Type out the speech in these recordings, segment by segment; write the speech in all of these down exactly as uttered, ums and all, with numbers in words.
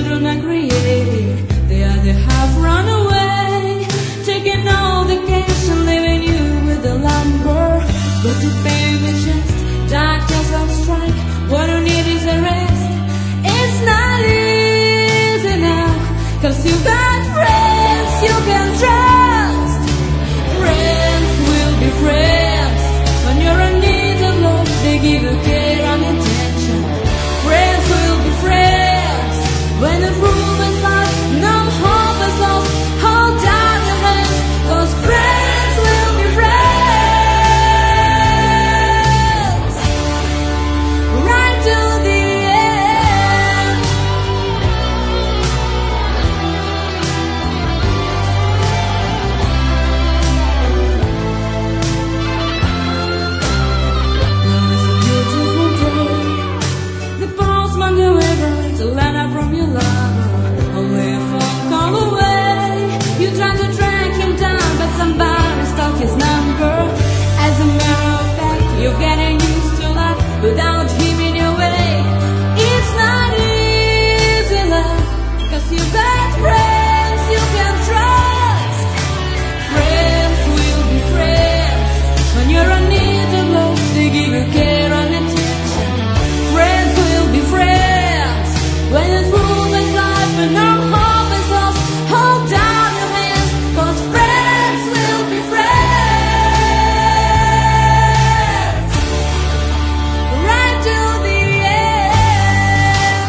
children are creating, the other half run away, taking all the cash and leaving you with the lumber. Go to pay the chest, doctors on strike, what you need is a rest. It's not easy now, cause you got friends you can trust. Friends will be friends, when you're in need of love, they give you care and attention. Friends will be friends, when the room is lost, no hope is lost, hold down your hands, cause friends will be friends. Right to the end. Now it's a beautiful day. The postman delivering the letter from your lover, only a phone call away. You try to track him down, but somebody stole his number. As a matter of fact, you're getting used to life without him in your way. It's not easy, love, cause you got friends you can trust. Friends will be friends, when you're in need of love, they give you care and attention. Friends will be friends, when the room is life and no hope is lost, hold down your hands, cause friends will be friends. Right to the end.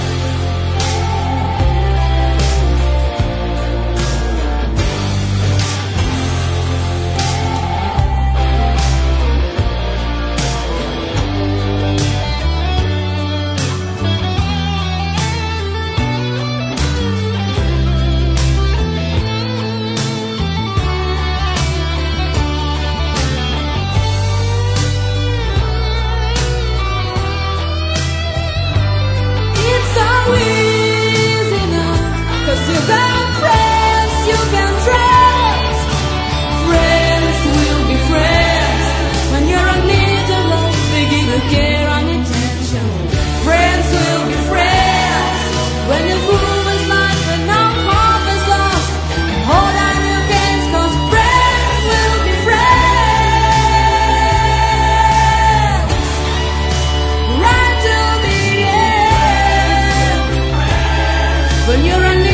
It's so easy now, cause you got friends you can trust. Friends will be friends, when you're in need of love, they give you care and attention. Friends will be friends, when the room is life and no hope is lost, hold on your hands, cause friends will be friends. Right to the end. When you're in